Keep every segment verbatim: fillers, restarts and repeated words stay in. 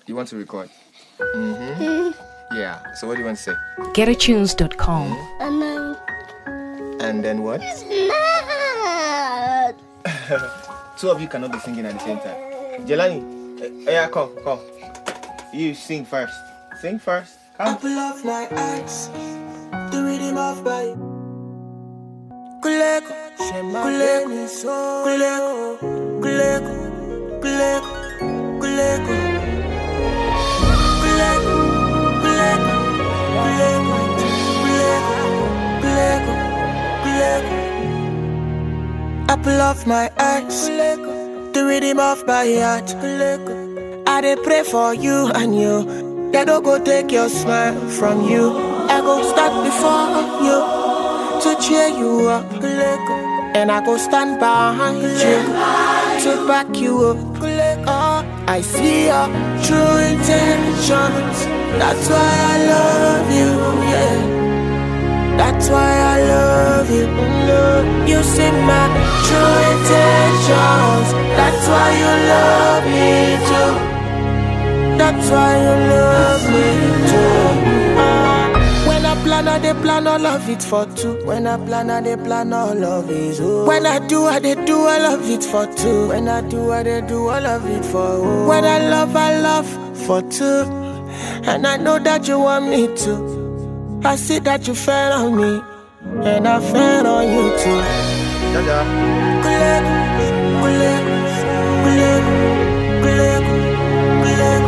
You want to record? Mm-hmm. Yeah. So what do you want to say? get a tunes dot com. Mm-hmm. And then... And then what? It's not. Two of you cannot be singing at the same time. Jelani, uh, yeah, come, come. You sing first. Sing first. Come. Apple of my eyes, the rhythm of my Kuleko, Kuleko, Kuleko, Kuleko, Kuleko, Kuleko, Kuleko, Kuleko, Kuleko, Kuleko, Apple of my eyes, the rhythm of my heart, Kuleko. I dey pray for you and you. They don't go take your smile from you. I go stand before you to cheer you up, and I go stand behind you to back you up. Oh, I see your true intentions. That's why I love you, yeah. That's why I love you. You see my true intentions. That's why you love me too. That's why you love me too. Uh, when I plan, I dey plan all of it for two. When I plan, I dey plan all of it. Oh. When I do, I dey do all of it for two. When I do, I dey do all of it for oh. When I love, I love for two. And I know that you want me to. I see that you fell on me, and I fell on you too. Dada. Kuleko, kuleko, kuleko, kuleko, kuleko.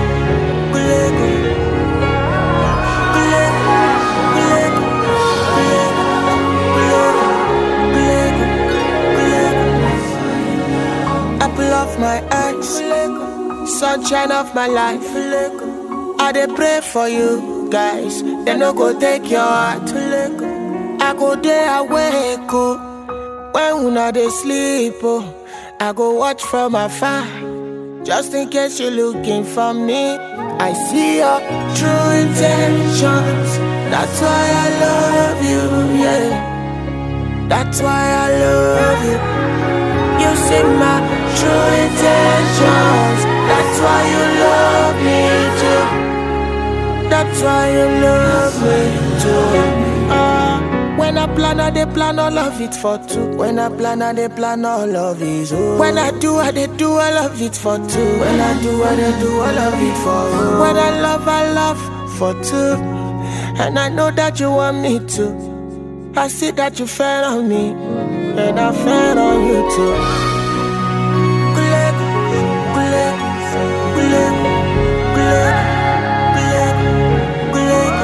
Apple of my eyes, sunshine of my life. I dey pray for you guys. They no go take your heart. I go there awake oh. When una dey sleep oh. I go watch from afar. Just in case you're looking for me, I see your true intentions. That's why I love you, yeah. That's why I love you. You see my true intentions. That's why you love me too. That's why you love me too. Uh, When I plan, I dey plan all of it for two. When I plan, I dey plan all of it. Oh. When I do, I dey do all of it for two. When I do, I dey do all of it for oh. When I love, I love for two. And I know that you want me to. I see that you fell on me, and I fell on you too. Kuleko, kuleko, kuleko, kuleko, kuleko,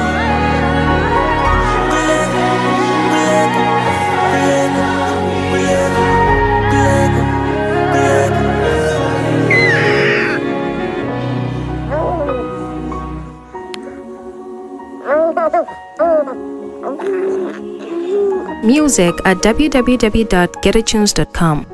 Music at w w w dot get a tunes dot com.